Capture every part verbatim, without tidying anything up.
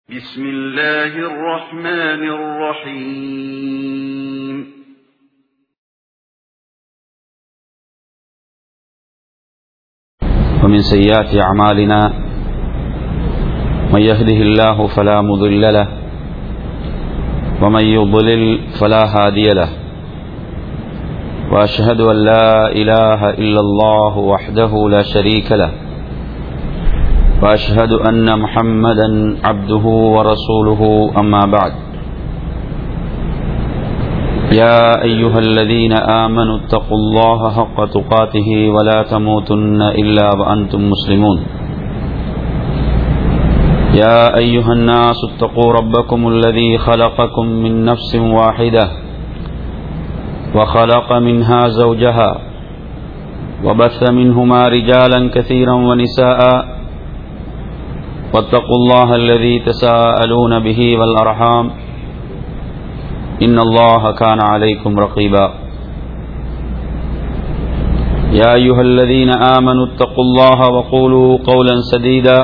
بسم الله الرحمن الرحيم ومن سيئات أعمالنا من يهده الله فلا مضل له ومن يضلل فلا هادي له وأشهد أن لا إله إلا الله وحده لا شريك له وأشهد أن محمدا عبده ورسوله أما بعد يا أيها الذين آمنوا اتقوا الله حق تقاته ولا تموتن إلا وأنتم مسلمون يا أيها الناس اتقوا ربكم الذي خلقكم من نفس واحدة وخلق منها زوجها وبث منهما رجالا كثيرا ونساء واتقوا الله الذي تساءلون به والأرحام إن الله كان عليكم رقيبا يا أيها الذين آمنوا اتقوا الله وقولوا قولا سديدا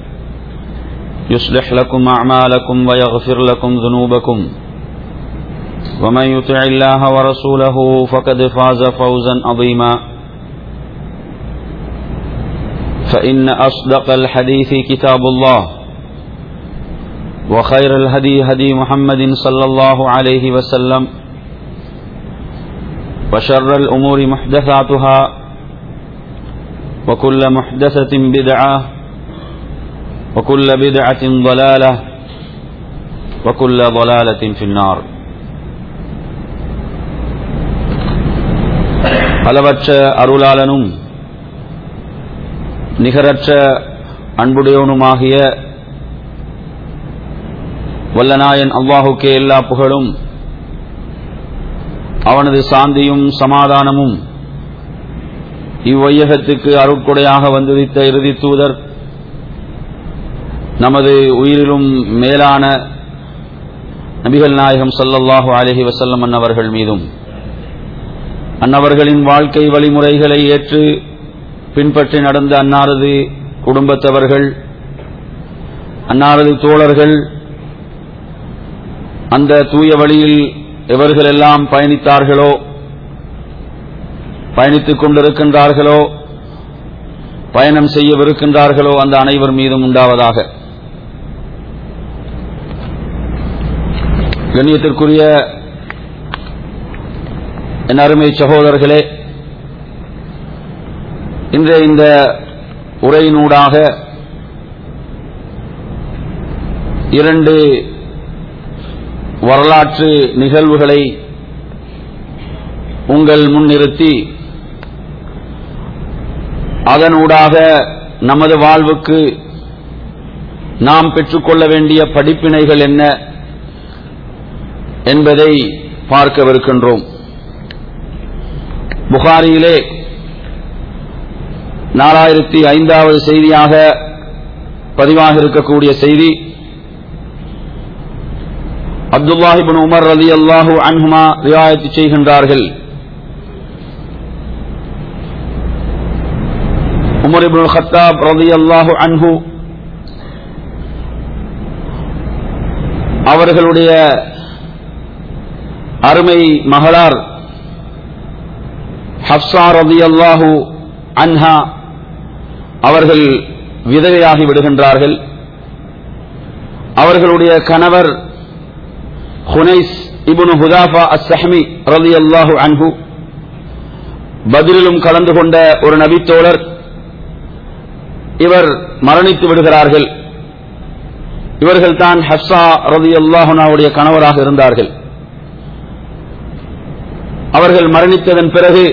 يصلح لكم أعمالكم ويغفر لكم ذنوبكم ومن يطع الله ورسوله فقد فاز فوزا عظيما فإن أصدق الحديث كتاب الله وخير الهدي هدي محمد صلى الله عليه وسلم وشر الأمور محدثاتها وكل محدثة بدعة وكل بدعة ضلالة وكل ضلالة في النار. அளவற்ற அருளாளனும் நிகரற்ற அன்புடையவனுமாகிய வல்லநாயன் அல்லாஹுக்கே எல்லா புகழும், அவனது சாந்தியும் சமாதானமும் இவ்வையகத்துக்கு அருட்கொடையாக வந்துதித்த இறுதி தூதர் நமது உயிரிலும் மேலான நபிகள் நாயகம் ஸல்லல்லாஹு அலைஹி வஸல்லம் அன்னவர்கள் மீதும் அன்னவர்களின் வாழ்க்கை வழிமுறைகளை ஏற்று பின்பற்றி நடந்த அன்னாரது குடும்பத்தவர்கள், அன்னாரது தோழர்கள், அந்த தூய வழியில் எவர்களெல்லாம் பயணித்தார்களோ பயணித்துக் கொண்டிருக்கின்றார்களோ பயணம் செய்யவிருக்கின்றார்களோ அந்த அனைவர் மீதும் உண்டாவதாக. கண்ணியத்திற்குரிய என் அருமை சகோதரர்களே, இன்றைய இந்த உரையினூடாக இரண்டு வரலாற்று நிகழ்வுகளை உங்கள் முன்னிறுத்தி அதனூடாக நமது வாழ்வுக்கு நாம் பெற்றுக்கொள்ள வேண்டிய படிப்பினைகள் என்ன என்பதை பார்க்கவிருக்கின்றோம். புகாரியிலே நாலாயிரத்தி ஐந்தாவது செய்தியாக பதிவாக இருக்கக்கூடிய செய்தி, அப்துல்லாஹ் இப்னு உமர் ரலியல்லாஹு அன்ஹுமா ரிவாயத் செய்கின்றார்கள். உமர் இப்னு கத்தாப் ரலியல்லாஹு அன்ஹு அவர்களுடைய அருமை மகளார் ஹப்ஸா ரலியல்லாஹு அன்ஹா அவர்கள் விதவையாகி விடுகின்றார்கள். அவர்களுடைய கணவர் ஹுனைஸ் இப்னு ஹுதாஃபா அஸ்-ஸஹ்மி ரலியல்லாஹு அன்ஹு பத்ரிலும் கலந்து கொண்ட ஒரு நபித்தோழர், இவர் மரணித்து விடுகிறார்கள். இவர்கள் தான் ஹப்ஸா ரலியல்லாஹு அன்ஹாவுடைய கணவராக இருந்தார்கள். அவர்கள் மரணித்ததன் பிறகு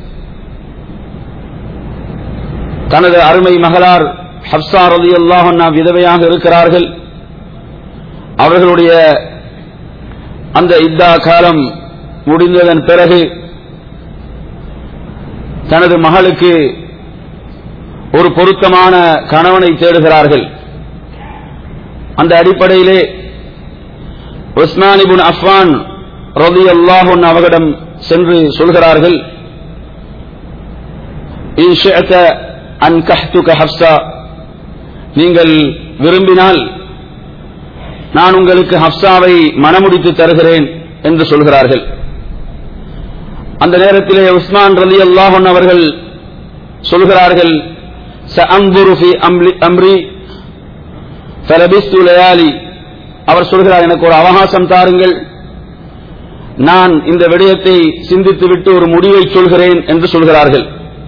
தனது அருமை மகளார் ஹப்ஸா ரலியல்லாஹு அன்ஹா விதவையாக இருக்கிறார்கள். அவர்களுடைய அந்த இத்தா காலம் முடிந்ததன் பிறகு தனது மகளுக்கு ஒரு பொருத்தமான கணவனை தேடுகிறார்கள். அந்த அடிப்படையிலே உஸ்மான் இப்னு அஃபான் ரலியல்லாஹு அன்ஹு அவர்களிடம் சென்று சொல்கிறார்கள், இன் ஷிஅத அன்கஹ்துக ஹப்ஸா, நீங்கள் விரும்பினால் நான் உங்களுக்கு ஹப்சாவை மணமுடித்து தருகிறேன் என்று சொல்கிறார்கள். அந்த நேரத்திலே உஸ்மான் ரலியல்லாஹு அன்ஹு அவர்கள் சொல்கிறார்கள், சஅன்துரு ஃபீ அம்ரி ஃபலபிஸ்து லயாலி. அவர் சொல்கிறார், எனக்கு ஒரு அவகாசம் தாருங்கள், நான் இந்த விடயத்தை சிந்தித்துவிட்டு ஒரு முடிவை சொல்கிறேன் என்று சொல்கிறார்கள்.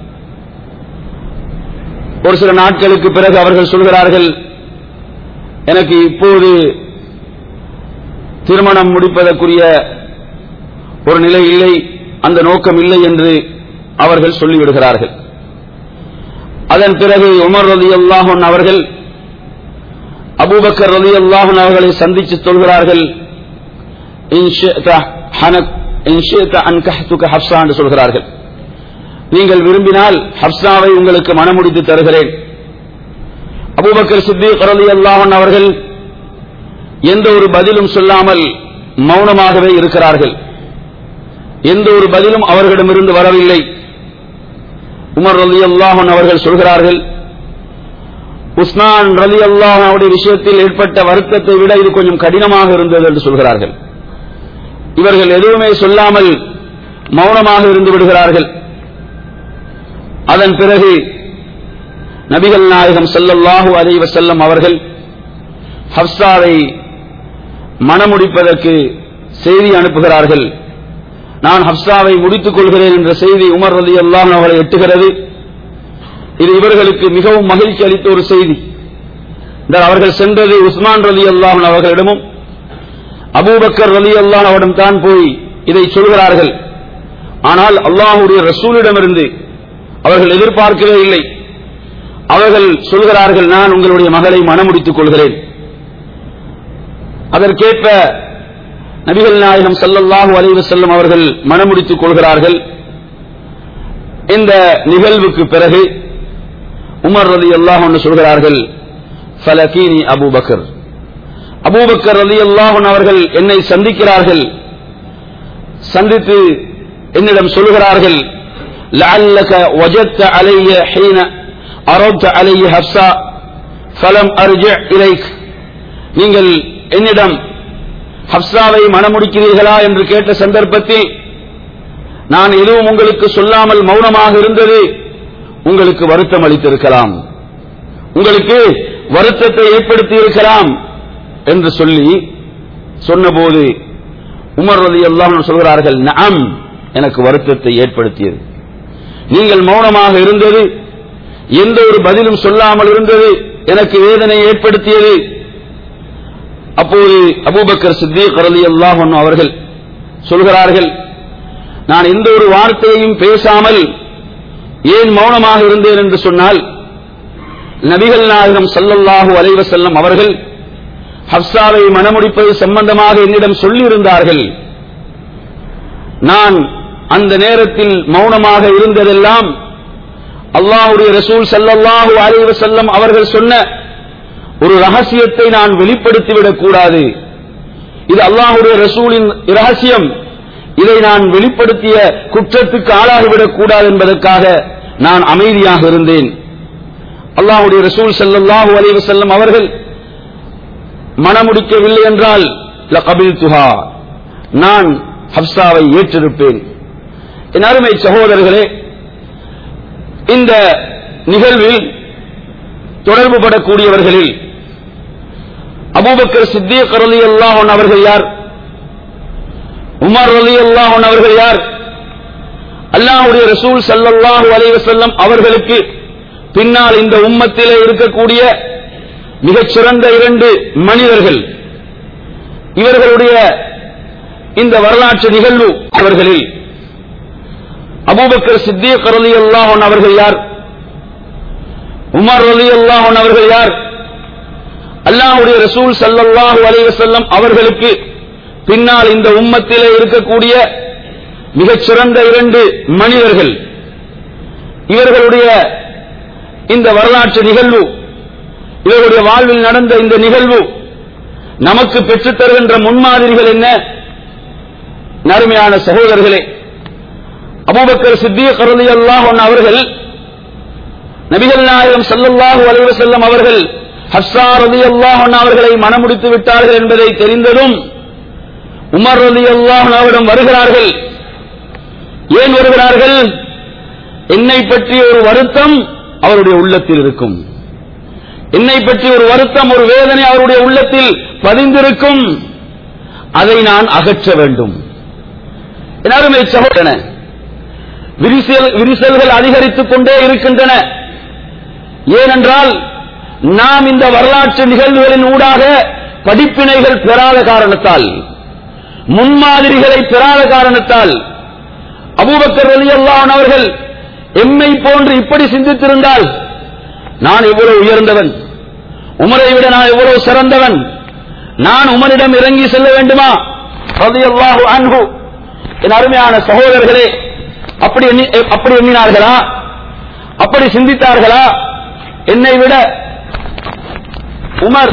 ஒரு சில நாட்களுக்கு பிறகு அவர்கள் சொல்கிறார்கள், எனக்கு இப்போது திருமணம் முடிப்பதற்குரிய ஒரு நிலை இல்லை, அந்த நோக்கம் இல்லை என்று அவர்கள் சொல்லிவிடுகிறார்கள். அதன் பிறகு உமர் ரலியல்லாஹு அன்ஹு அவர்கள் அபூபக்கர் ரலியல்லாஹு அன்ஹு அவர்களை சந்தித்து சொல்கிறார்கள், இன் ஷிஅத ஹனக் இன் ஷிஅத அன்கஹ்துக ஹப்ஸா என்று சொல்கிறார்கள். நீங்கள் விரும்பினால் ஹப்ஸாவை உங்களுக்கு மணமுடித்து தருகிறேன். அபூபக்கர் சித்தீக் ரலியல்லாஹு அன்ஹு அவர்கள் எந்த ஒரு பதிலும் சொல்லாமல் மௌனமாகவே இருக்கிறார்கள். எந்த ஒரு பதிலும் அவர்களிடமிருந்து வரவில்லை. உமர் ரலியல்லாஹு அன்ஹு அவர்கள் சொல்கிறார்கள், உஸ்மான் ரலியல்லாஹு அன்ஹுடைய விஷயத்தில் ஏற்பட்ட வருத்தத்தை விட இது கொஞ்சம் கடினமாக இருந்தது என்று சொல்கிறார்கள். இவர்கள் எதுவுமே சொல்லாமல் மௌனமாக இருந்து விடுகிறார்கள். அதன் பிறகு நபிகள் நாயகம் ஸல்லல்லாஹு அலைஹி வஸல்லம் அவர்கள் ஹப்ஸாவை மணமுடிப்பதற்கு செய்தி அனுப்புகிறார்கள். நான் ஹப்ஸாவை முடித்துக் கொள்கிறேன் என்ற செய்தி உமர் ரலியல்லாஹு அன்ஹு அவர்களை எட்டுகிறது. இது இவர்களுக்கு மிகவும் மகிழ்ச்சி அளித்த ஒரு செய்தி. அவர்கள் சென்றது உஸ்மான் ரலியல்லாஹு அன்ஹு அவர்களிடமும் அபூபக்கர் ரலியல்லாஹு அன்ஹு அவரிடம் தான் போய் இதை சொல்கிறார்கள். ஆனால் அல்லாஹ்வுடைய ரசூலிடமிருந்து அவர்கள் எதிர்பார்க்கவே இல்லை. அவர்கள் சொல்கிறார்கள், நான் உங்களுடைய மகளை மணமுடித்துக் கொள்கிறேன். அதற்கேற்ப நபிகள் நாயகம் ஸல்லல்லாஹு அலைஹி வஸல்லம் அவர்கள் மணமுடித்துக் கொள்கிறார்கள். இந்த நிகழ்வுக்கு பிறகு உமர் ரலியல்லாஹு அன்ஹு சொல்கிறார்கள், ஃபலகீனி அபூபக்கர். அபூபக்கர் ரலியல்லாஹு அன்ஹு அவர்கள் என்னை சந்திக்கிறார்கள். சந்தித்து என்னிடம் சொல்கிறார்கள், லஅல்லக வஜத்த அலைய ஹீன அரப்த அலைய ஹப்ஸா ஃபலம் அர்ஜி இலைக். நீங்கள் என்னிடம் ஹப்ஸாவை மணமுடிக்கிறீர்களா என்று கேட்ட சந்தர்ப்பத்தில் நான் எதுவும் உங்களுக்கு சொல்லாமல் மௌனமாக இருந்தது உங்களுக்கு வருத்தம் அளித்திருக்கலாம், உங்களுக்கு வருத்தத்தை ஏற்படுத்தி இருக்கலாம் என்று சொல்லி சொன்னபோது உமர் ரலியல்லாஹு அன்ஹு சொல்கிறார்கள், நஅம், எனக்கு வருத்தத்தை ஏற்படுத்தியது. நீங்கள் மௌனமாக இருந்தது, எந்த ஒரு பதிலும் சொல்லாமல் இருந்தது எனக்கு வேதனை ஏற்படுத்தியது. அப்போது அபூபக்கர் சித்தீக் ரலியல்லாஹு அன்ஹு அவர்கள் சொல்கிறார்கள், நான் எந்த ஒரு வார்த்தையையும் பேசாமல் ஏன் மௌனமாக இருந்தேன் என்று சொன்னால், நபிகள் நாயகம் ஸல்லல்லாஹு அலைஹி வஸல்லம் அவர்கள் ஹப்ஸாவை மணமுடிப்பது சம்பந்தமாக என்னிடம் சொல்லியிருந்தார்கள். நான் அந்த நேரத்தில் மௌனமாக இருந்ததெல்லாம் அல்லாஹ்வுடைய ரசூல் ஸல்லல்லாஹு அலைஹி வஸல்லம் அவர்கள் சொன்ன ஒரு ரகசியத்தை நான் வெளிப்படுத்திவிடக் கூடாது. இது அல்லாஹ்வுடைய ரசூலின் ரகசியம், இதை நான் வெளிப்படுத்திய குற்றத்துக்கு ஆளாகிவிடக் கூடாது என்பதற்காக நான் அமைதியாக இருந்தேன். அல்லாஹ்வுடைய ரசூல் ஸல்லல்லாஹு அலைஹி வஸல்லம் அவர்கள் மணமுடிக்கவில்லை என்றால் லகபில்துஹா, நான் ஹப்ஸாவை ஏற்றிருப்பேன். என் அருமை சகோதரர்களே, இந்த நிகழ்வில் தொடர்பு படக்கூடியவர்களில் அபூபக்கர் சித்தீக் ரலியல்லாஹு அன்ஹு அவர்கள் யார்? உமர் ரலியல்லாஹு அன்ஹு அவர்கள் யார்? அல்லாஹ்வுடைய ரசூல் ஸல்லல்லாஹு அலைஹி வஸல்லம் அவர்களுக்கு பின்னால் இந்த உம்மத்திலே இருக்கக்கூடிய மிகச்சிறந்த இரண்டு மனிதர்கள். இவர்களுடைய இந்த வரலாற்று நிகழ்வு அவர்களில் அபூபக்கர் சித்தீக் ரலியல்லாஹு அன்ஹு அவர்கள் யார்? உமர் ரலியல்லாஹு அன்ஹு அவர்கள் யார்? அல்லாஹ்வுடைய ரசூல் ஸல்லல்லாஹு அலைஹி வஸல்லம் அவர்களுக்கு பின்னால் இந்த உம்மத்திலே இருக்கக்கூடிய மிகச்சிறந்த இரண்டு மனிதர்கள். இவர்களுடைய இந்த வரலாற்று நிகழ்வு, இவர்களுடைய வாழ்வில் நடந்த இந்த நிகழ்வு நமக்கு பெற்றுத் தருகின்ற முன்மாதிரிகள் என்ன? நறுமையான சகோதரர்களே, அபூபக்கர் சித்தீக் ரலியல்லாஹு அன்ஹு அவர்கள் நபிகள் நாயகம் ஸல்லல்லாஹு அலைஹி வஸல்லம் அவர்கள் ஹப்ஸா ரலியல்லாஹு அன்ஹா அவர்களை மணமுடித்து விட்டார்கள் என்பதை தெரிந்ததும் உமர் ரலியல்லாஹு அன்ஹுவிடம் வருகிறார்கள். ஏன் வருகிறார்கள்? என்னை பற்றி ஒரு வருத்தம் அவருடைய உள்ளத்தில் இருக்கும், என்னை பற்றி ஒரு வருத்தம், ஒரு வேதனை அவருடைய உள்ளத்தில் பதிந்திருக்கும், அதை நான் அகற்ற வேண்டும். எல்லாருமே சகோதரன விரிசல் விரிசல்கள் அதிகரித்துக் கொண்டே இருக்கின்றன. ஏனென்றால் நாம் இந்த வரலாற்று நிகழ்வுகளின் ஊடாக படிப்பினைகள் பெறாத காரணத்தால், முன்மாதிரிகளை பெறாத காரணத்தால், அபூபக்கர் ரலியல்லாஹு அன்ஹு அவர்கள் எம்மை போன்று இப்படி சிந்தித்திருந்தால் நான் எவ்வளவு உயர்ந்தவன், உமரை விட நான் எவ்வளவு சிறந்தவன், நான் உமரிடம் இறங்கி செல்ல வேண்டுமா ரலியல்லாஹு அன்ஹு. என் அருமையான சகோதரர்களே, அப்படி அப்படி எண்ணினார்களா? அப்படி சிந்தித்தார்களா? என்னை விட உமர்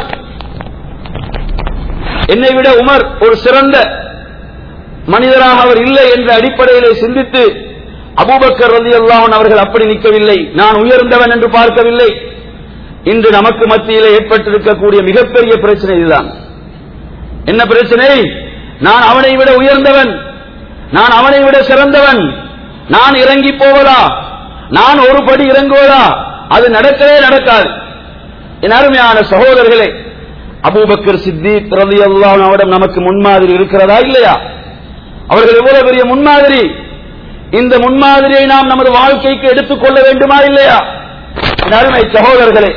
என்னை விட உமர் ஒரு சிறந்த மனிதராக அவர் இல்லை என்ற அடிப்படையிலே சிந்தித்து அபூபக்கர் ரலியல்லாஹு அன்ஹு அவர்கள் அப்படி நிற்கவில்லை, நான் உயர்ந்தவன் என்று பார்க்கவில்லை. இன்று நமக்கு மத்தியிலே ஏற்பட்டிருக்கக்கூடிய மிகப்பெரிய பிரச்சனை இதுதான். என்ன பிரச்சனை? நான் அவனை விட உயர்ந்தவன், நான் அவனை விட சிறந்தவன், நான் இறங்கி போவதா, நான் ஒரு படி இறங்குவதா? அது நடக்கவே நடக்காது. என் அருமையான சகோதரர்களே, அபூபக்கர் சித்தீக் ரலியல்லாஹு அன்ஹு அவரிடம் நமக்கு முன்மாதிரி இருக்கிறதா இல்லையா? அவர்கள் எவ்வளவு பெரிய முன்மாதிரி! இந்த முன்மாதிரியை நாம் நமது வாழ்க்கைக்கு எடுத்துக்கொள்ள வேண்டுமா இல்லையா? என் அருமை சகோதரர்களே,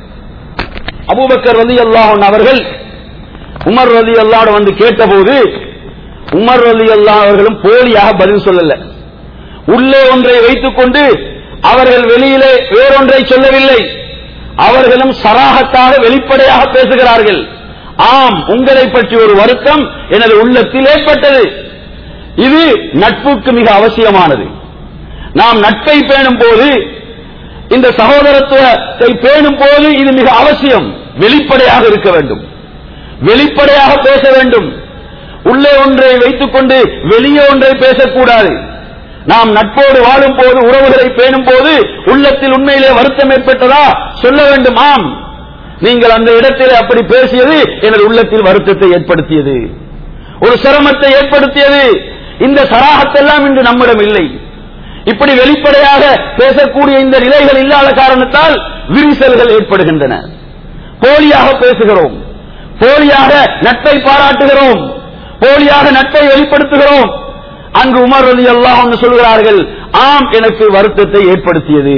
அபூபக்கர் ரலியல்லாஹு அன்ஹு அவர்கள் உமர் ரலியல்லாஹு அன்ஹு வந்து கேட்டபோது உமர் ரலியல்லாஹு அவர்களும் போலியாக பதில் சொல்லல. உள்ளே ஒன்றை வைத்துக் கொண்டு அவர்கள் வெளியிலே வேறொன்றை சொல்லவில்லை. அவர்களும் சராகத்தாக வெளிப்படையாக பேசுகிறார்கள். ஆம், உங்களை பற்றி ஒரு வருத்தம் எனது உள்ளத்தில் ஏற்பட்டது. இது நட்புக்கு மிக அவசியமானது. நாம் நட்பை பேணும் போது, இந்த சகோதரத்துவத்தை பேணும் போது இது மிக அவசியம். வெளிப்படையாக இருக்க வேண்டும், வெளிப்படையாக பேச வேண்டும். உள்ளே ஒன்றை வைத்துக் கொண்டு வெளியே ஒன்றை பேசக்கூடாது. நாம் நட்போடு வாழும் போது, உறவுகளை பேணும் போது உள்ளத்தில் உண்மையிலே வருத்தம் ஏற்பட்டதா சொல்ல வேண்டும். ஆம், நீங்கள் அந்த இடத்தில் அப்படி பேசியது எனது உள்ளத்தில் வருத்தத்தை ஏற்படுத்தியது, ஒரு சிரமத்தை ஏற்படுத்தியது. இந்த சராகத்தெல்லாம் இன்று நம்மிடம் இல்லை. இப்படி வெளிப்படையாக பேசக்கூடிய இந்த நிலைகள் இல்லாத காரணத்தால் விரிசல்கள் ஏற்படுகின்றன. போலியாக பேசுகிறோம், போலியாக நட்பை பாராட்டுகிறோம், போலியாக நட்பை வெளிப்படுத்துகிறோம். அங்கு உமர் ரலியல்லாஹு அன்ஹு சொல்கிறார்கள், ஆம், எனக்கு வருத்தத்தை ஏற்படுத்தியது.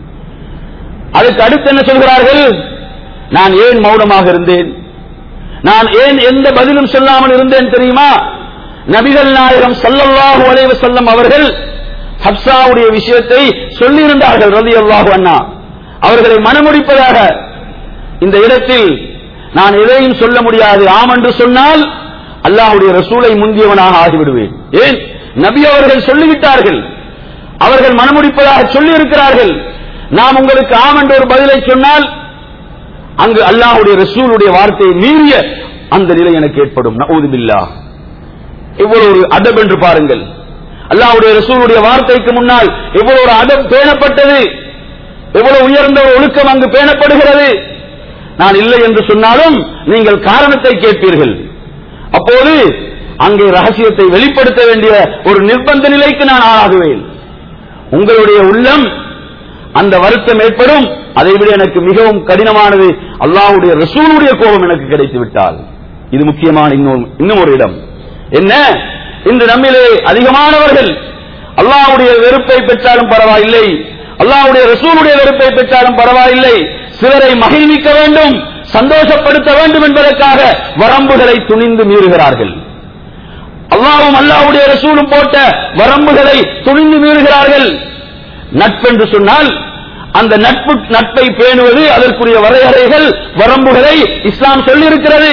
அதுக்கு அடுத்து என்ன சொல்கிறார்கள்? நான் ஏன் மௌனமாக இருந்தேன், நான் ஏன் எந்த பதிலும் சொல்லாமல் இருந்தேன் தெரியுமா? நபிகள் நாயகம் ஸல்லல்லாஹு அலைஹி வஸல்லம் அவர்கள் ஹப்ஸாவுடைய விஷயத்தை சொல்லியிருந்தார்கள் ரலியல்லாஹு அன்ஹா, அவர்களை மணமுடிப்பதாக. இந்த இடத்தில் நான் எதையும் சொல்ல முடியாது. ஆம் என்று சொன்னால் அல்லாஹ்வுடைய ரசூலை முந்தியவனாக ஆகிவிடுவேன். ஏன்? நபி அவர்கள் சொல்லிவிட்டார்கள், அவர்கள் மணமுடிப்பதாக சொல்லி இருக்கிறார்கள். நாம் உங்களுக்கு ஆம் என்ற ஒரு பதிலை சொன்னால் அங்கு அல்லாஹ்வுடைய ரசூலுடைய வார்த்தையை மீறிய அந்த நிலை எனக்கு ஏற்படும். நஊது பில்லாஹ். எவ்வளவு ஒரு அதப் என்று பாருங்கள். அல்லாஹ்வுடைய ரசூலுடைய வார்த்தைக்கு முன்னால் எவ்வளவு ஒரு அதப் பேணப்பட்டது, எவ்வளவு உயர்ந்த ஒரு ஒழுக்கம் அங்கு பேணப்படுகிறது. நான் இல்லை என்று சொன்னாலும் நீங்கள் காரணத்தை கேட்பீர்கள். அப்போது அங்கே ரகசியத்தை வெளிப்படுத்த வேண்டிய ஒரு நிர்பந்த நிலைக்கு நான் ஆளாகுவேன். உங்களுடைய உள்ளம் அந்த வருத்தம் ஏற்படும். அதைவிட எனக்கு மிகவும் கடினமானது அல்லாஹ்வுடைய ரசூலுடைய கோபம் எனக்கு கிடைத்து விட்டால். இது முக்கியமான இன்னும் ஒரு இடம். என்ன? இன்று நம்மிலே அதிகமானவர்கள் அல்லாஹ்வுடைய வெறுப்பை பெற்றாலும் பரவாயில்லை, அல்லாஹ்வுடைய ரசூலுடைய வெறுப்பை பெற்றாலும் பரவாயில்லை, சிலரை மகிழ்விக்க வேண்டும், சந்தோஷப்படுத்த வேண்டும் என்பதற்காக வரம்புகளை துணிந்து மீறுகிறார்கள். அல்லாஹ்வும் அல்லாஹ்வுடைய ரசூலும் போட்ட வரம்புகளை துணிந்து மீறுகிறார்கள். நட்பென்று சொன்னால் அந்த நட்பு நட்பை பேணுவது, அதற்குரிய வரையறைகள், வரம்புகளை இஸ்லாம் சொல்லியிருக்கிறது.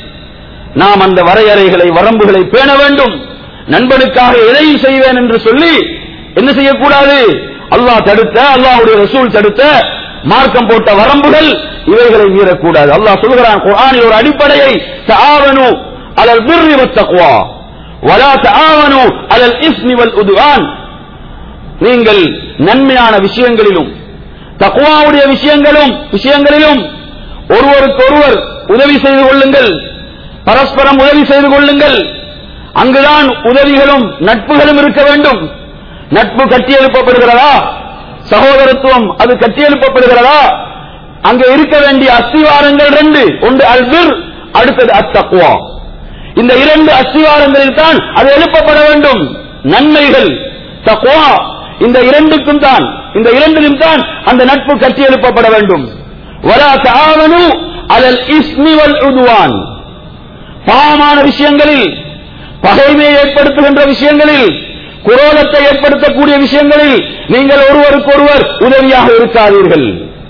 நாம் அந்த வரையறைகளை, வரம்புகளை பேண வேண்டும். நண்பனுக்காக எதையும் செய்வேன் என்று சொல்லி என்ன செய்யக்கூடாது? அல்லாஹ் தடுத்த, அல்லாஹ்வுடைய ரசூல் தடுத்த, மார்க்கம் போட்ட வரம்புகள், இவைகளை மீறக்கூடாது. அல்லாஹ் சொல்கிறான் குர்ஆனில் ஒரு அடிப்படையை, தஆவனு அலல் பிர்ரி வத்தக்வா வலா தஆவனு அலல் இஸ்மி வல் உத்வான். நீங்கள் நன்மையான விஷயங்களிலும் தக்வாவுடைய விஷயங்களும் விஷயங்களிலும் ஒருவருக்கு ஒருவர் உதவி செய்து கொள்ளுங்கள், பரஸ்பரம் உதவி செய்து கொள்ளுங்கள். அங்குதான் உதவிகளும் நட்புகளும் இருக்க வேண்டும். நட்பு கட்டியெழுப்பப்படுகிறதா? சகோதரத்துவம் அது கட்டியெழுப்பப்படுகிறதா? அங்கே இருக்க வேண்டிய அஸ்திவாரங்கள் ரெண்டு, ஒன்று அல்பிர், அடுத்தது அத்தக்வா. இந்த இரண்டு அஸ்திவாரங்களில் தான் அது எழுப்பப்பட வேண்டும். நன்மைகள், தக்வா, இந்த இரண்டுக்கும் தான், இந்த இரண்டிலும் தான் அந்த நட்பு கட்டி எழுப்பப்பட வேண்டும். வலா தஆவனு அலல் இஸ்மி வல் உத்வான். பாவமான விஷயங்களில், பகைமையை ஏற்படுத்துகின்ற விஷயங்களில், குரோதத்தை ஏற்படுத்தக்கூடிய விஷயங்களில் நீங்கள் ஒருவருக்கு ஒருவர் உதவியாக இருக்காதீர்கள்.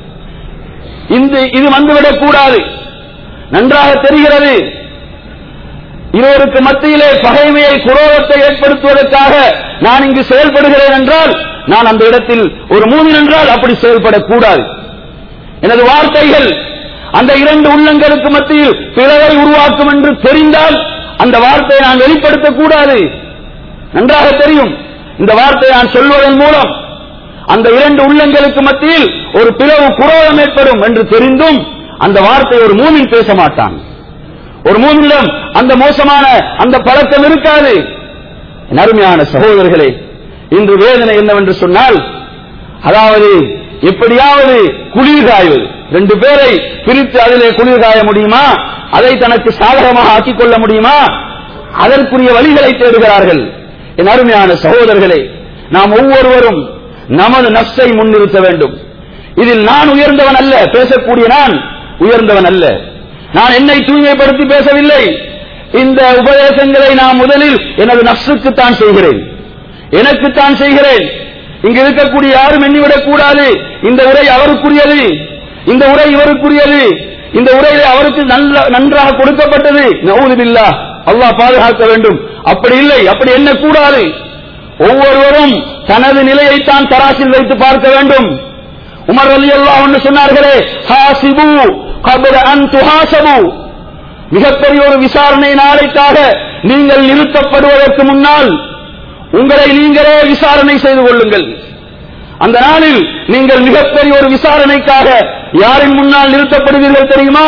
இது வந்துவிடக் கூடாது. நன்றாக தெரிகிறது, இருவருக்கு மத்தியிலே பகைமையை, குரோதத்தை ஏற்படுத்துவதற்காக நான் இங்கு செயல்படுகிறேன் என்றால், நான் அந்த இடத்தில் ஒரு மூமின் என்றால் அப்படி செயல்படக்கூடாது. எனது வார்த்தைகள் அந்த இரண்டு உள்ளங்களுக்கு மத்தியில் பிளவை உருவாக்கும் என்று தெரிந்தால் அந்த வார்த்தையை நான் வெளிப்படுத்தக்கூடாது. நன்றாக தெரியும், இந்த வார்த்தையை நான் சொல்வதன் மூலம் அந்த இரண்டு உள்ளங்களுக்கு மத்தியில் ஒரு பிளவு, குரோதம் ஏற்படும் என்று தெரிந்தும் அந்த வார்த்தை ஒரு மூமின் பேச மாட்டான். ஒரு மூமினிடம் அந்த மோசமான அந்த பழக்கம் இருக்காது. அருமையான சகோதரர்களே, இன்று வேதனை என்னவென்று சொன்னால், அதாவது எப்படியாவது குளிர் காய்வது, ரெண்டு பேரை பிரித்து அதிலே குளிர் காய முடியுமா, அதை தனக்கு சாதகமாக ஆக்கிக் கொள்ள முடியுமா, அதற்குரிய வழிகளை தேடுகிறார்கள். என் அருமையான சகோதரர்களே, நாம் ஒவ்வொருவரும் நமது நஃப்ஸை முன்னிறுத்த வேண்டும். இதில் நான் உயர்ந்தவன் அல்ல, பேசக்கூடிய நான் உயர்ந்தவன் அல்ல. நான் என்னை தூய்மைப்படுத்தி பேசவில்லை. இந்த உபதேசங்களை நான் முதலில் எனது நஃப்ஸுக்குத்தான் செய்கிறேன், எனக்குத்தான் செய்கிறேன். இங்கு இருக்கக்கூடிய யாரும் எண்ணிவிடக் கூடாது இந்த உரை அவருக்குரியது, இந்த உரை இவருக்குரியது, இந்த உரையிலே அவருக்கு நன்றாக கொடுக்கப்பட்டது. நஊது பில்லாஹ், அல்லாஹ் பாதுகாக்க வேண்டும். அப்படி இல்லை, அப்படி எண்ணக்கூடாது. ஒவ்வொருவரும் தனது நிலையைத்தான் தராசில் வைத்து பார்க்க வேண்டும். உமர் ரலியல்லாஹு அன்ஹு சொன்னார்களே, ஹாசிபு கப்ல அன் துஹாசபு. மிகப்பெரிய ஒரு விசாரணை நாளைக்காக நீங்கள் நிறுத்தப்படுவதற்கு முன்னால் உங்களை நீங்களே விசாரணை செய்து கொள்ளுங்கள். அந்த நாளில் நீங்கள் மிகப்பெரிய ஒரு விசாரணைக்காக யாரின் முன்னால் நிறுத்தப்படுவீர்கள் தெரியுமா?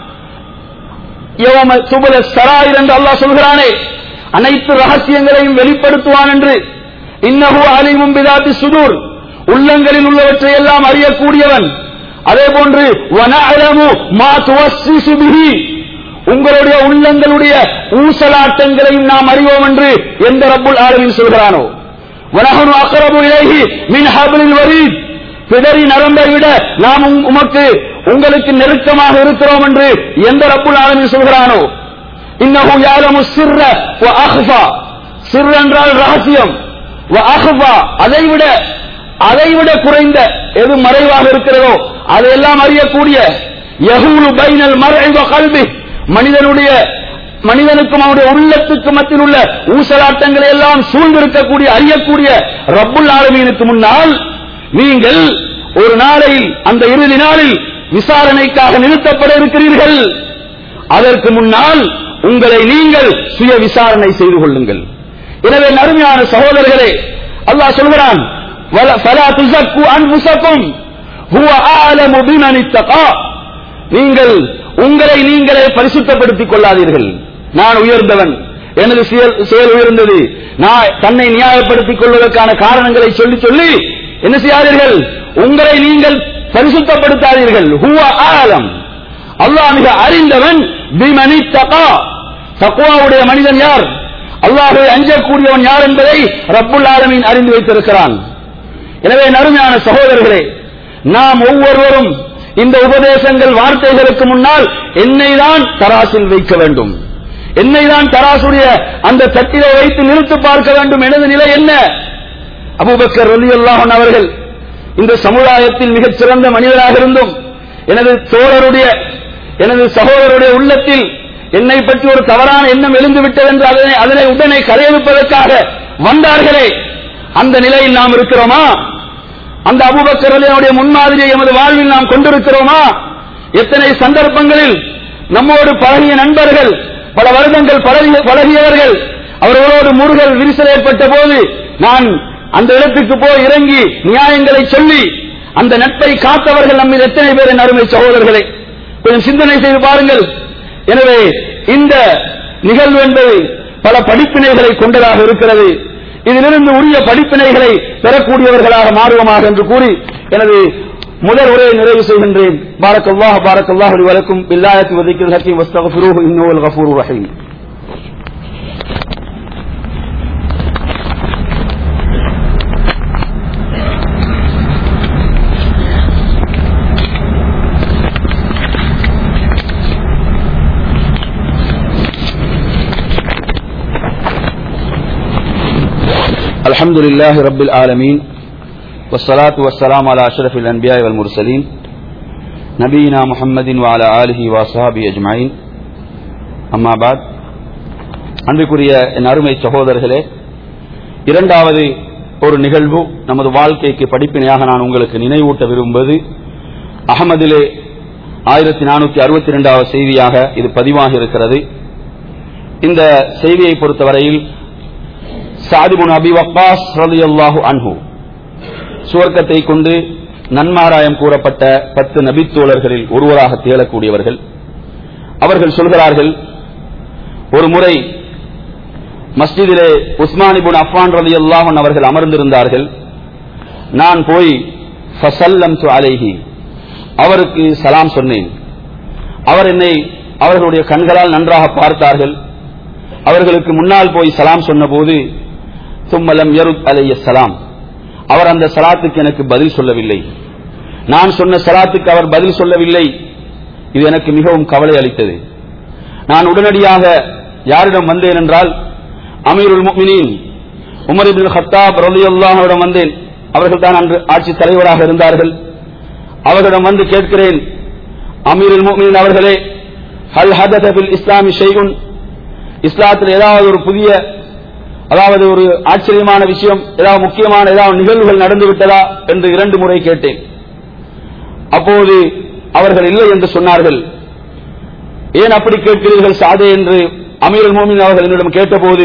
யௌம துபல ஸராயிர் என்று அல்லாஹ் சொல்கிறானே, அனைத்து ரகசியங்களையும் வெளிப்படுத்துவான் என்று. இன்னஹு அலீமும் பிதாத்தி சுதூர், உள்ளங்களில் உள்ளவற்றை எல்லாம் அறியக்கூடியவன். அதே போன்று வனஅலமு மா துவஸ்ஸிசு பிஹி, உங்களுடைய உள்ளங்களுடைய ஊசலாட்டங்களையும் நாம் அறிவோம் என்று எந்த ரப்புல் ஆலமீன் சொல்கிறானோ. வனஹனு அக்ரபு இலைஹி மின் ஹப்லில் வரீத், பிடரி நரம்பை விட நாம் உமக்கு உங்களுக்கு நெருக்கமாக இருக்கிறோம் என்று எந்த ரப்புல் ஆலமீன் சொல்கிறானோ. இன்னஹு யஅலமு ஸிர்ர வ அக்ஃபா, சிர் என்றால் ரகசியம், வ அக்ஃபா அதைவிட அதைவிட குறைந்த எது மறைவாக இருக்கிறதோ அதையெல்லாம் அறியக்கூடிய. யஹூலு பைனல் மர்இ வ கல்பி, மனிதனுடைய மனிதனுக்கும் அவருடைய உள்ளத்துக்கு மத்தியில் உள்ள ஊசலாட்டங்களை எல்லாம் சூழ்ந்திருக்கக்கூடிய, அறியக்கூடிய ரப்புல் ஆலமீனுக்கு முன்னால் நீங்கள் ஒரு நாளையில், அந்த இறுதி நாளில் விசாரணைக்காக நிறுத்தப்பட இருக்கிறீர்கள். அதற்கு முன்னால் உங்களை நீங்கள் சுய விசாரணை செய்து கொள்ளுங்கள். எனவே அருமையான சகோதரர்களே, அல்லாஹ் சொல்கிறான், ஃபலா துஸக்கு அன்ஃபுஸக்கும் ஹுவ அஅலமு பிமன் இத்தகா. நீங்கள் உங்களை நீங்களே பரிசுத்தப்படுத்திக் கொள்ளாதீர்கள். நான் உயர்ந்தவன், எனது செயல் உயர்ந்தது, நான் தன்னை நியாயப்படுத்திக் கொள்வதற்கான காரணங்களை சொல்லி சொல்லி என்ன செய்யாதீர்கள், உங்களை நீங்கள் பரிசுத்தப்படுத்தாதீர்கள். ஹுவ அஅலம், அல்லாஹ் மிக அறிந்தவன். பிமன் இத்தகா, தக்வாவுடைய மனிதன் யார், அல்லாஹ்வை அஞ்சக்கூடியவன் யார் என்பதை ரப்புல் ஆலமீன் அறிந்து வைத்திருக்கிறான். எனவே அருமையான சகோதரர்களே, நாம் ஒவ்வொருவரும் இந்த உபதேசங்கள் வார்த்தைகளுக்கு முன்னால் என்னை தான் தராசில் வைக்க வேண்டும், என்னை தான் தராசுடைய அந்த தட்டிலே வைத்து நிறுத்தி பார்க்க வேண்டும். எனது நிலை என்ன? அபூபக்கர் ரலியல்லாஹு அன்ஹு அவர்கள் இந்த சமுதாயத்தில் மிகச் சிறந்த மனிதராக இருந்தும் எனது தோழருடைய, எனது சகோதரருடைய உள்ளத்தில் என்னை பற்றி ஒரு தவறான எண்ணம் எழுந்துவிட்டது என்று அதனை அதனை உடனே கரையெடுப்பதற்காக வந்தார்களே, அந்த நிலையில் நாம் இருக்கிறோமா? அந்த அபூபக்கர் ரலியல்லாஹு முன்மாதிரியை எமது வாழ்வில் நாம் கொண்டிருக்கிறோமா? எத்தனை சந்தர்ப்பங்களில் நம்மோடு பழகிய நண்பர்கள், பல வருடங்கள் பழகியவர்கள், அவர்களோடு முருகல் விரிசல் ஏற்பட்ட போது நான் அந்த இடத்துக்கு போய் இறங்கி நியாயங்களை சொல்லி அந்த நட்பை காத்தவர்கள் நம்மில் எத்தனை பேர்? அருமை சகோதரர்களே, கொஞ்சம் சிந்தனை செய்து பாருங்கள். எனவே இந்த நிகழ்வு என்பது பல படிப்பினைகளை கொண்டதாக இருக்கிறது. இதிலிருந்து உரிய படிப்பினைகளை பெறக்கூடியவர்களாக மாறுவோமாக என்று கூறி எனது முதல் உரையை நிறைவு செய்கின்றேன். பாரக்கல்லாஹு பாரக்கல்லாஹு லி வ லக்கும் பில்லாஹி வ திக்ரில் ஹக்கீம் வஸ்தக்ஃபிரூஹு இன்னஹுல் கஃபூருர் ரஹீம். الحمد لله رب العالمين والصلاة والسلام على أشرف الأنبياء والمرسلين نبينا محمد وعلى آله وصحبه أجمعين أما بعد அன்பிற்குரிய என் அருமை சகோதரர்களே, இரண்டாவது ஒரு நிகழ்வு நமது வாழ்க்கைக்கு படிப்பினையாக நான் உங்களுக்கு நினைவூட்ட விரும்புவது அஹமதிலே ஆயிரத்தி நானூத்தி அறுபத்தி இரண்டாவது செய்தியாக இது பதிவாகி இருக்கிறது. இந்த செய்தியை பொறுத்தவரையில் சஅத் இப்னு அபி வக்காஸ் ரலியல்லாஹு அன்ஹு சுவர்க்கத்தை கொண்டு நன்மாராயம் கூறப்பட்ட பத்து நபித்தோழர்களில் ஒருவராக திகழக்கூடியவர்கள். அவர்கள் சொல்கிறார்கள், ஒரு முறை மஸ்ஜிதிலே உஸ்மான் இப்னு அஃபான் ரலியல்லாஹு அன்ஹு அவர்கள் அமர்ந்திருந்தார்கள். நான் போய் ஃபஸல்லம்து அலைஹி அவருக்கு சலாம் சொன்னேன். அவர் என்னை அவர்களுடைய கண்களால் நன்றாக பார்த்தார்கள். அவர்களுக்கு முன்னால் போய் சலாம் சொன்னபோது தும்மலம் யருத் அலைய சலாம், அவர் அந்த சலாத்துக்கு எனக்கு பதில் சொல்லவில்லை. நான் சொன்ன சலாத்துக்கு அவர் பதில் சொல்லவில்லை. இது எனக்கு மிகவும் கவலை அளித்தது. நான் உடனடியாக யாரிடம் வந்தேன் என்றால் அமீருல் முஃமினீன் உமர் இப்னு கத்தாப் ரலியல்லாஹு அன்ஹு வந்தேன். அவர்கள் தான் அன்று ஆட்சி தலைவராக இருந்தார்கள். அவர்களிடம் வந்து கேட்கிறேன், அமீருல் முஃமினீன் அவர்களே, ஹல் ஹதத ஃபில் இஸ்லாமி ஷைஉன், இஸ்லாத்தில் ஏதாவது ஒரு புதிய அதாவது ஒரு ஆச்சரியமான விஷயம், ஏதாவது முக்கியமான ஏதாவது நிகழ்வுகள் நடந்துவிட்டதா என்று இரண்டு முறை கேட்டேன். அப்போது அவர்கள் இல்லை என்று சொன்னார்கள். ஏன் அப்படி கேட்கிறீர்கள் சாதே என்று அமீருல் முஃமினீன் அவர்கள் என்னிடம் கேட்டபோது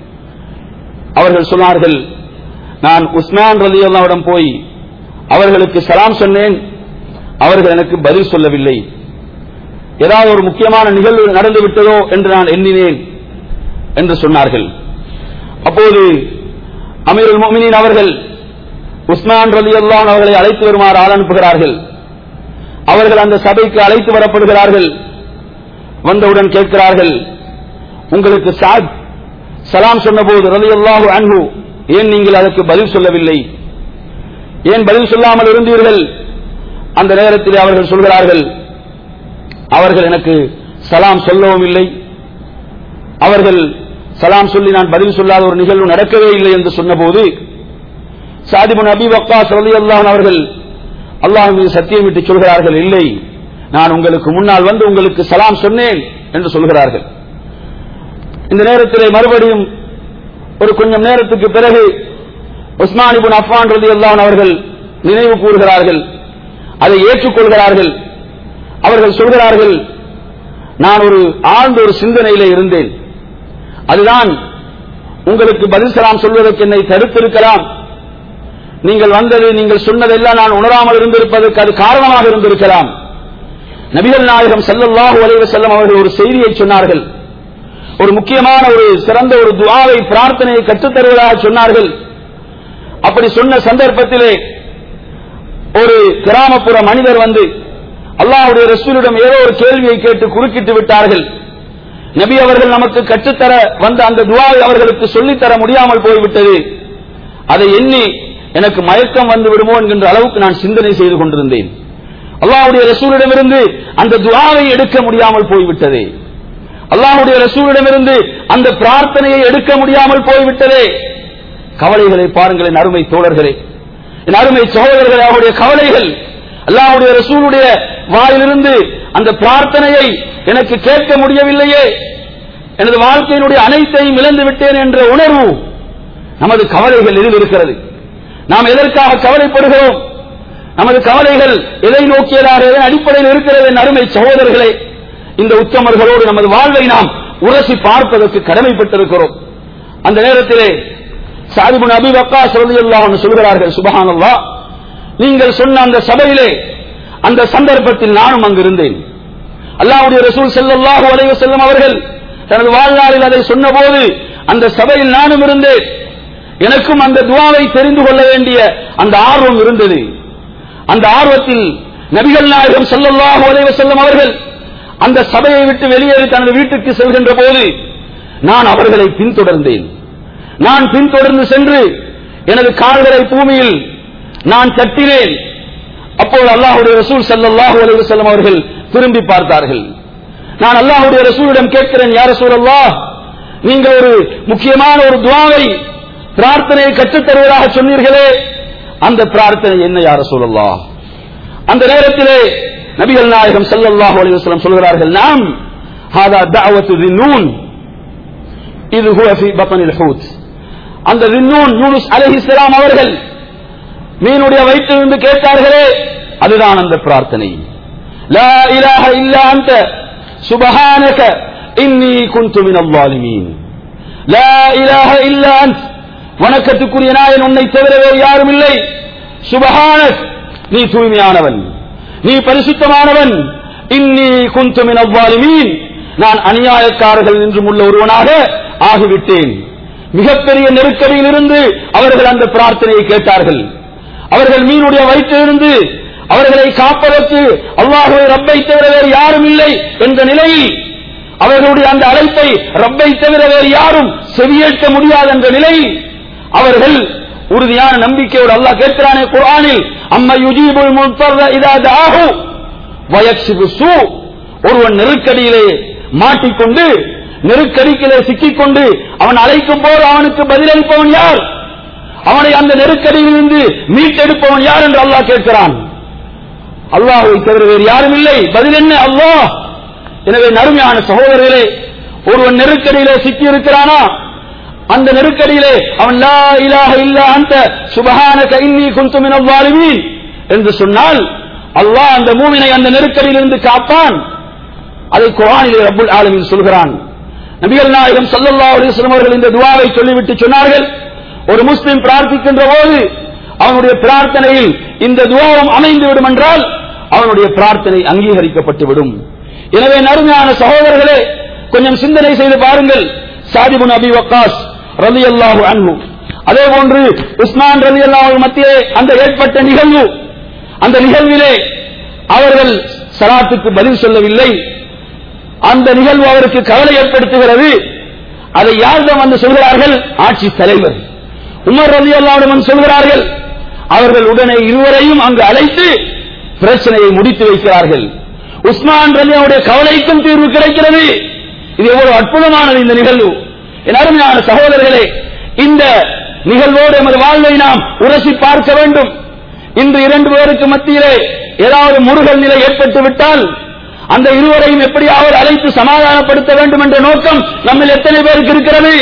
அவர்கள் சொன்னார்கள், நான் உஸ்மான் ரலியல்லாஹு அன்ஹு போய் அவர்களுக்கு சலாம் சொன்னேன், அவர்கள் எனக்கு பதில் சொல்லவில்லை. ஏதாவது ஒரு முக்கியமான நிகழ்வு நடந்து விட்டதோ என்று நான் எண்ணினேன் என்று சொன்னார்கள். அப்போது அமீருல் முஃமினீன் அவர்கள் உஸ்மான் ரலியல்லாஹு அன்ஹு அவர்களை அழைத்து வருமாறு ஆள் அனுப்புகிறார்கள். அவர்கள் அந்த சபைக்கு அழைத்து வரப்படுகிறார்கள். வந்தவுடன் கேட்கிறார்கள், உங்களுக்கு சஅத் சலாம் சொன்னபோது ரலியல்லாஹு அன்ஹு ஏன் நீங்கள் அதற்கு பதில் சொல்லவில்லை, ஏன் பதில் சொல்லாமல் இருந்தீர்கள்? அந்த நேரத்தில் அவர்கள் சொல்கிறார்கள், அவர்கள் எனக்கு சலாம் சொல்லவும் இல்லை, அவர்கள் சலாம் சொல்லி நான் பதில் சொல்லாத ஒரு நிகழ்வு நடக்கவே இல்லை என்று சொன்னபோது சஅத் இப்னு அபி வக்காஸ் ரலியல்லாஹு அன்ஹு அவர்கள் அல்லாஹ்வின் மீது சத்தியமிட்டு சொல்கிறார்கள், இல்லை, நான் உங்களுக்கு முன்னால் வந்து உங்களுக்கு சலாம் சொன்னேன் என்று சொல்கிறார்கள். இந்த நேரத்திலே மறுபடியும் ஒரு கொஞ்சம் நேரத்துக்கு பிறகு உஸ்மான் இப்னு அஃபான் ரலியல்லாஹு அன்ஹு அவர்கள் நினைவு கூறுகிறார்கள், அதை ஏற்றுக்கொள்கிறார்கள். அவர்கள் சொல்கிறார்கள், நான் ஒரு ஆழ்ந்த ஒரு சிந்தனையிலே இருந்தேன், அதுதான் உங்களுக்கு பதில் சலாம் சொல்வதற்கு என்னை தடுத்திருக்கலாம். நீங்கள் வந்தது, நீங்கள் சொன்னதெல்லாம் நான் உணராமல் இருந்திருப்பதற்கு அது காரணமாக இருந்திருக்கலாம். நபிகள் நாயகம் ஸல்லல்லாஹு அலைஹி வஸல்லம் அவர்கள் ஒரு செய்தியை சொன்னார்கள், ஒரு முக்கியமான ஒரு சிறந்த ஒரு துஆவை பிரார்த்தனையை கற்றுத் தருவதாக சொன்னார்கள். அப்படி சொன்ன சந்தர்ப்பத்திலே ஒரு கிராமப்புற மனிதர் வந்து அல்லாஹ்வுடைய ரசூலிடம் ஏதோ ஒரு கேள்வியை கேட்டு குறுக்கிட்டு விட்டார்கள். நபி அவர்கள் நமக்கு கற்றுத்தர வந்த அந்த துஆவை அவர்களுக்கு சொல்லித்தர முடியாமல் போய்விட்டது. அதை எண்ணி எனக்கு மயக்கம் வந்து விடுமோ என்கின்ற அளவுக்கு நான் சிந்தனை செய்து கொண்டிருந்தேன். அல்லாஹ்வுடைய ரசூலிடமிருந்து அந்த துஆவை எடுக்க முடியாமல் போய்விட்டது. அல்லாஹ்வுடைய ரசூலிடமிருந்து அந்த பிரார்த்தனையை எடுக்க முடியாமல் போய்விட்டதே. கவலைகளை பாருங்கள் என் அருமை தோழர்களே, என் அருமை சகோதரர்களே, அவருடைய கவலைகள். அல்லாஹ்வுடைய ரசூலுடைய வாயிலிருந்து அந்த பிரார்த்தனையை எனக்கு கேட்க முடியவில்லையே, எனது வாழ்க்கையினுடைய அனைத்தையும் இழந்து விட்டேன் என்ற உணர்வு நமது கவலைகள் எதில் இருக்கிறது? நாம் எதற்காக கவலைப்படுகிறோம்? நமது கவலைகள் எதை நோக்கியதாக, எதன் அடிப்படையில் இருக்கிறது? என் அருமை சகோதரர்களே, இந்த உத்தமர்களோடு நமது வாழ்வை நாம் உரசி பார்ப்பதற்கு கடமைப்பட்டிருக்கிறோம். அந்த நேரத்திலே சஅத் இப்னு அபி வக்காஸ் ரலியல்லாஹு அன்ஹு சொல்கிறார்கள், சுப்ஹானல்லாஹ், நீங்கள் சொன்ன அந்த சபையிலே அந்த சந்தர்ப்பத்தில் நானும் அங்கு இருந்தேன். அல்லாஹ்வுடைய ரசூல் ஸல்லல்லாஹு அலைஹி வஸல்லம் அவர்கள் தனது வாழ்நாளில் அதை சொன்னபோது அந்த சபையில் நானும் இருந்தேன். எனக்கும் அந்த துஆவை தெரிந்து கொள்ள வேண்டிய அந்த ஆர்வம் இருந்தது. அந்த ஆர்வத்தில் நபிகள் நாயகம் ஸல்லல்லாஹு அலைஹி வஸல்லம் அவர்கள் அந்த சபையை விட்டு வெளியேறி தனது வீட்டுக்கு செல்கின்ற போது நான் அவர்களை பின்தொடர்ந்தேன். நான் பின்தொடர்ந்து சென்று எனது கால்களை பூமியில் நான் தட்டினேன். அப்போது அல்லாஹ்வுடைய ரசூல் ஸல்லல்லாஹு அலைஹி வஸல்லம் அவர்கள் திரும்பி பார்த்தார்கள். நான் அல்லாஹ்வுடைய ரசூலிடம் கேட்கிறேன், யா ரசூலல்லாஹ், நீங்கள் ஒரு முக்கியமான ஒரு துஆவை பிரார்த்தனையை கற்றுத் தருவதாக சொன்னீர்களே, அந்த பிரார்த்தனை என்ன யா ரசூலல்லாஹ்? அந்த நேரத்திலே நபிகள் நாயகம் ஸல்லல்லாஹு அலைஹி வஸல்லம் சொல்கிறார்கள், நாம் ஹாதா தஅவத்து ذின்னூன் இது ஹுவ ஃபீ பத்னில் ஹூத். அந்த ذின்னூன் யூனுஸ் அலைஹிஸ்ஸலாம் அவர்கள் மீனுடைய வயிற்றிலிருந்து கேட்டார்களே, அதுதான் அந்த பிரார்த்தனை. லா இலாஹ இல்லா அன்த சுப்ஹானக இன்னி குன்து மினல் ஸாலிமீன். லா இலாஹ இல்லா அன்த, வணக்கத்துக்குரிய நாயன் உன்னை தவிர வேறு யாரும் இல்லை. சுப்ஹானக், நீ தூய்மையானவன், நீ பரிசுத்தமானவன். இன்னி குன்து மினல் ஸாலிமீன், நான் அநியாயக்காரர்கள் என்றும் உள்ள ஒருவனாக ஆகிவிட்டேன். மிகப்பெரிய நெருக்கடியில் இருந்து அவர்கள் அந்த பிரார்த்தனையை கேட்டார்கள். அவர்கள் மீனுடைய வயிற்றிலிருந்து அவர்களை காப்பதற்கு அல்லாஹ்வை ரப்பை தவிர வேறு யாரும் இல்லை என்ற நிலையில், அவர்களுடைய அந்த அழைப்பை ரப்பை தவிர வேறு யாரும் செவியேற்க முடியாது என்ற நிலையில் அவர்கள் உறுதியான நம்பிக்கையோடு, அல்லாஹ் கேட்கிறானே குர்ஆனில், அம்மா யுஜீபுல் முல்தர்ர இதா தஆஹு வயக்ஷிபு ஸூ, ஒருவன் நெருக்கடியிலே மாட்டிக்கொண்டு நெருக்கடியிலே சிக்கிக்கொண்டு அவன் அழைக்கும் போது அவனுக்கு பதிலளிப்பவன் யார்? அவனை அந்த நெருக்கடியிலிருந்து மீட்டெடுப்பவன் யார் என்று அல்லாஹ் கேட்கிறான். அல்லாஹ்வை தவிர வேறு யாரும் இல்லை. பதில் என்ன? அல்லாஹ். எனவே நறுமையான சகோதரர்களே, ஒருவன் நெருக்கடியிலே சிக்கி இருக்கிறானா, அந்த நெருக்கடியிலே அவன் லா இலாஹ இல்லா அன்த சுப்ஹானக இன்னி குன்து மினல் ஸாலிமீன் என்று சொன்னால் அல்லாஹ் அந்த மூமினை அந்த நெருக்கடியிலிருந்து காப்பான். அதை குர்ஆனிலே ரப்புல் ஆலமீன் சொல்கிறான். நபிகள் நாயகம் ஸல்லல்லாஹு அலைஹி வஸல்லம் அவர்கள் இந்த துஆவை சொல்லிவிட்டு சொன்னார்கள், ஒரு முஸ்லிம் பிரார்த்திக்கின்ற போது அவனுடைய பிரார்த்தனையில் இந்த துஆவும் அமைந்து விடும் என்றால் அவனுடைய பிரார்த்தனை அங்கீகரிக்கப்பட்டு விடும். எனவே நறுமையான சகோதரர்களே, கொஞ்சம் சிந்தனை செய்து பாருங்கள். சாத் இப்னு அபி வக்காஸ் ரலியல்லாஹு அன்ஹு, அதே போன்று உஸ்மான் ரலியல்லாஹு அன்ஹு மத்தியிலே அந்த ஏற்பட்ட நிகழ்வு, அந்த நிகழ்விலே அவர்கள் ஸலாத்துக்கு பதில் சொல்லவில்லை. அந்த நிகழ்வு அவருக்கு கவலை ஏற்படுத்துகிறது. அதை யாரிடம் வந்து சொல்கிறார்கள்? ஆட்சி தலைவர் உமர் ரலியல்லாஹு அன்ஹு சொல்கிறார்கள். அவர்கள் உடனே இருவரையும் அங்கு அழைத்து பிரச்சனையை முடித்து வைக்கிறார்கள். உஸ்மான் ரலியல்லாஹுடைய கவலைக்கும் தீர்வு கிடைக்கிறது. இது எவ்வளவு அற்புதமானது இந்த நிகழ்வு. என் அருமையான சகோதரர்களே, இந்த நிகழ்வோடு எமது வாழ்வை நாம் உரசி பார்க்க வேண்டும். இன்று இரண்டு பேருக்கு மத்தியிலே ஏதாவது முருகல் நிலை ஏற்பட்டு விட்டால் அந்த இருவரையும் எப்படியாவது அழைத்து சமாதானப்படுத்த வேண்டும் என்ற நோக்கம் நம்மில் எத்தனை பேருக்கு இருக்கிறது?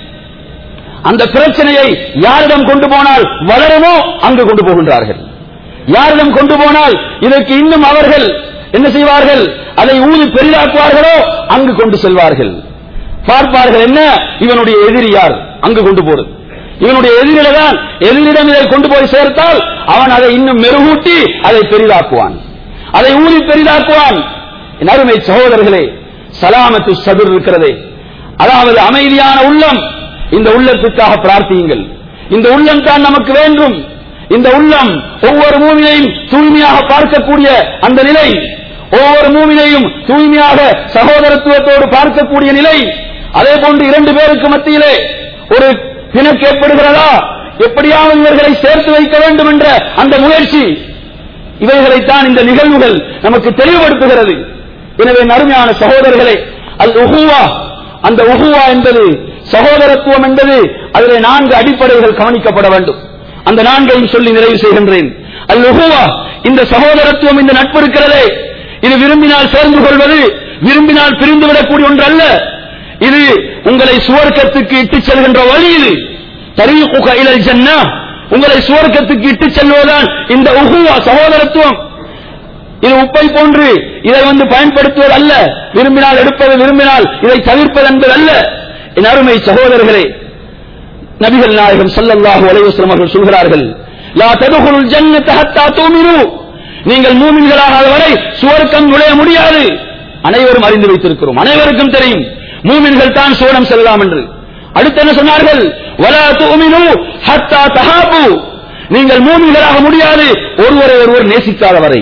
அந்த பிரச்சனையை யாரிடம் கொண்டு போனால் வளருமோ அங்கு கொண்டு போகின்றார்கள். யாரிடம் கொண்டு போனால் இதற்கு இன்னும் அவர்கள் என்ன செய்வார்கள்? அதை ஊதி பெரிதாக்குவார்களோ அங்கு கொண்டு செல்வார்கள். பார்ப்பார்கள், என்ன இவனுடைய எதிரி யார், அங்கு கொண்டு போறது. இவனுடைய எதிரில்தான் எதிரிடம் இதை கொண்டு போய் சேர்த்தால் அவன் அதை இன்னும் மெருகூட்டி அதை பெரிதாக்குவான், அதை ஊதி பெரிதாக்குவான். என் அருமை சகோதரர்களே, சலாமத்து சதுர் இருக்கிறதே, அதாவது அமைதியான உள்ளம். இந்த உள்ளத்துக்காக பிரார்த்தியுங்கள். இந்த உள்ளம் தான் நமக்கு வேண்டும். இந்த உள்ளம் ஒவ்வொரு மூமினையும் தூய்மையாக பார்க்கக்கூடிய அந்த நிலை, ஒவ்வொரு மூமினையும் தூய்மையாக சகோதரத்துவத்தோடு பார்க்கக்கூடிய நிலை. அதே போன்று இரண்டு பேருக்கு மத்தியிலே ஒரு பிணக்கு ஏற்படுகிறதா, எப்படியாவது இவர்களை சேர்த்து வைக்க வேண்டும் என்ற அந்த முயற்சி, இவைகளைத்தான் இந்த நிகழ்வுகள் நமக்கு தெளிவுபடுத்துகிறது. எனவே நறுமையான சகோதரர்களே, அல் உஹுவா, அந்த உஹுவா என்பது சகோதரத்துவம் என்பது அதிலே நான்கு அடிப்படைகள் கவனிக்கப்பட வேண்டும். அந்த நான்கையும் சொல்லி நிறைவு செய்கின்றேன். அல் உஹுவா, இந்த சகோதரத்துவம், இந்த நட்பு இருக்கிறதே, இது விரும்பினால் சேர்ந்து கொள்வது, விரும்பினால் பிரிந்துவிடக்கூடிய ஒன்று அல்ல. இது உங்களை சுவர்க்கத்துக்கு இட்டு செல்கின்ற வழி. இது தரீகுக இலல் ஜன்னah, உங்களை சுவர்க்கத்துக்கு இட்டு செல்வதுதான் இந்த உஹுவா, சகோதரத்துவம். இது உப்பை போன்று இதை வந்து பயன்படுத்துவது அல்ல, விரும்பினால் எடுப்பது, விரும்பினால் இதை தவிர்ப்பது என்பது அல்ல. என் அருமை சகோதரர்களே, நபிகள் நாயகம் ஸல்லல்லாஹு அலைஹி வஸல்லம் அவர்கள் சொல்கிறார்கள், லா ததுகுலுல் ஜன்னத ஹத்தா துமினு, நீங்கள் மூமின்களாக வரை சுவர்க்கம் நுழைய முடியாது. அனைவரும் அறிந்து வைத்திருக்கிறோம், அனைவருக்கும் தெரியும் மூமின்கள் தான் சுவனம் செல்லலாம் என்று. அடுத்து என்ன சொன்னார்கள்? வலா துமினு ஹத்தா தஹாபு, நீங்கள் மூமின்களாக முடியாது ஒருவரை ஒருவர் நேசிக்காத வரை.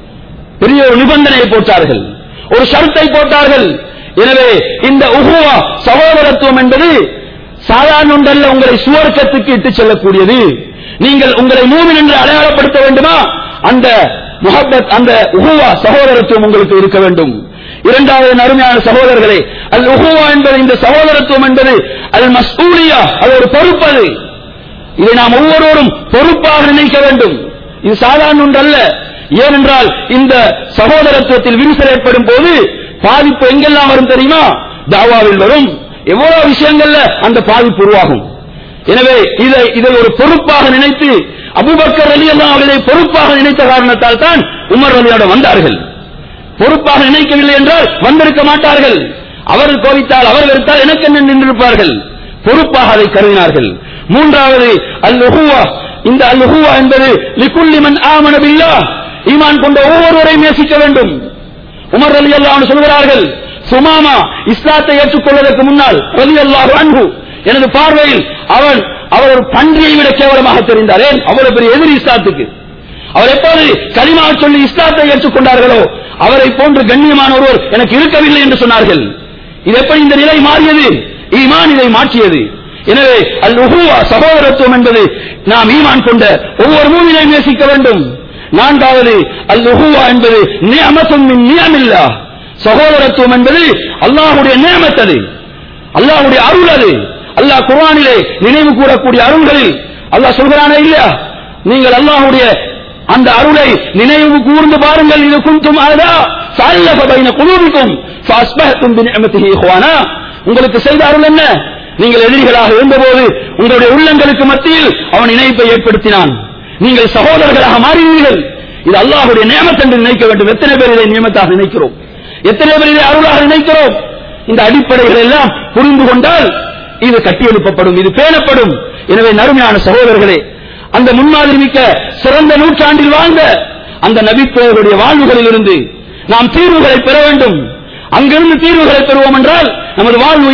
பெரிய ஒரு நிபந்தனையை போட்டார்கள், ஒரு ஷர்த்தை போட்டார்கள். எனவே இந்த உஹுவா சகோதரத்துவம் என்பது சாதாரண ஒன்றல்ல, உங்களை சுவர்க்கத்துக்கு இட்டுச் செல்லக்கூடியது. நீங்கள் உங்களை மூமின் என்று அடையாளப்படுத்த வேண்டுமா, அந்த முஹப்பத், அந்த உஹுவா சகோதரத்துவம் உங்களுக்கு இருக்க வேண்டும். இரண்டாவது அருமையான சகோதரர்களே, அல் உஹுவா என்பது, இந்த சகோதரத்துவம் என்பது அல் மஸ்ஊலியா, அது ஒரு பொறுப்பது. இதை நாம் ஒவ்வொருவரும் பொறுப்பாக நினைக்க வேண்டும். இது சாதாரண ஒன்றல்ல. ஏனென்றால் இந்த சகோதரத்துவத்தில் விரிசல் ஏற்படும் போது பாதிப்பு எங்கெல்லாம் வரும் தெரியுமா? தாவாவில் வரும், எவ்வளவு விஷயங்கள்ல அந்த பாதிப்பு உருவாகும். எனவே இதை இதை ஒரு பொறுப்பாக நினைத்து அபூபக்கர் ரலியல்லாஹு அன்ஹு இதை பொறுப்பாக நினைத்த காரணத்தால் தான் உமர் ரலியல்லாஹு வந்தார்கள். பொறுப்பாக நினைக்கவில்லை என்றால் வந்திருக்க மாட்டார்கள். அவர் கோவித்தால், அவர் வெறுத்தால் எனக்கு என்ன நின்றிருப்பார்கள். பொறுப்பாக அதை கருதினார்கள். மூன்றாவது அல் உஹுவா, இந்த அல் உஹுவா என்பது லிகுல்லி மன் ஆமன பில்லாஹ், ஈமான் கொண்ட ஒவ்வொருவரையும் நேசிக்க வேண்டும். உமர் ரலியல்லாஹு அன்ஹு சொல்கிறார்கள், சுமாமா இஸ்லாத்தை ஏற்றுக்கொள்வதற்கு முன்னால் ரலியல்லாஹு அன்ஹு எனது பார்வையில் அவன் அவர் ஒரு பன்றியை விட கேவலமாக தெரிந்தார். ஏன்? அவ்வளவு பெரிய எதிரி இஸ்லாத்துக்கு. அவர் எப்போது கலிமா சொல்லி இஸ்லாத்தை ஏற்றுக்கொண்டார்களோ அவரை போன்று கண்ணியமான ஒருவர் எனக்கு இருக்கவில்லை என்று சொன்னார்கள். இது எப்படி இந்த நிலை மாறியது? ஈமான் இதை மாற்றியது. எனவே அல் உஹுவா சகோதரத்துவம் என்பது நாம் ஈமான் கொண்ட ஒவ்வொரு மூமினையும் நேசிக்க வேண்டும். நான்காவது அல் உஹுவா என்பது நிஅமத்துன் மின் நிஅமில்லாஹ், சகோதரத்துவம் என்பது அல்லாஹ்வுடைய நிஅமத், அது அல்லாஹ்வுடைய அருள். அது அல்லாஹ் குர்ஆனிலே நினைவு கூறக்கூடிய அருள்களில் அல்லாஹ் சொல்கிறானே இல்லையா, நீங்கள் அல்லாஹ்வுடைய அந்த அருளை நினைவு கூர்ந்து பாருங்கள். இது குன்தும் அதா ஃபஅல்லஃப பைன குலூபிக்கும் ஃபஅஸ்பஹதும் பிநிஅமதிஹி இஹ்வானா, உங்களுக்கு செய்த அருள் என்ன? நீங்கள் எதிரிகளாக இருந்தபோது உங்களுடைய உள்ளங்களுக்கு மத்தியில் அவன் இணைப்பை ஏற்படுத்தினான், நீங்கள் சகோதரர்களாக மாறினீர்கள். இது அல்லாஹ்வுடைய நியமத் என்று நினைக்க வேண்டும். எத்தனை பேர் இதை நியமத்தாக நினைக்கிறோம்? எத்தனை பேர் இதை அருளாக நினைக்கிறோம்? இந்த அடிப்படைகள் எல்லாம் புரிந்து கொண்டால் இது கட்டியெழுப்பப்படும், இது பேணப்படும். எனவே நறுமையான சகோதரர்களே, அந்த முன்மாதிரி மிக்க சிறந்த நூற்றாண்டில் வாழ்ந்த அந்த நபித்தோருடைய வாழ்வுகளில் இருந்து நாம் தீர்வுகளை பெற வேண்டும். அங்கிருந்து தீர்வுகளை பெறுவோம் என்றால் நமது வாழ்வு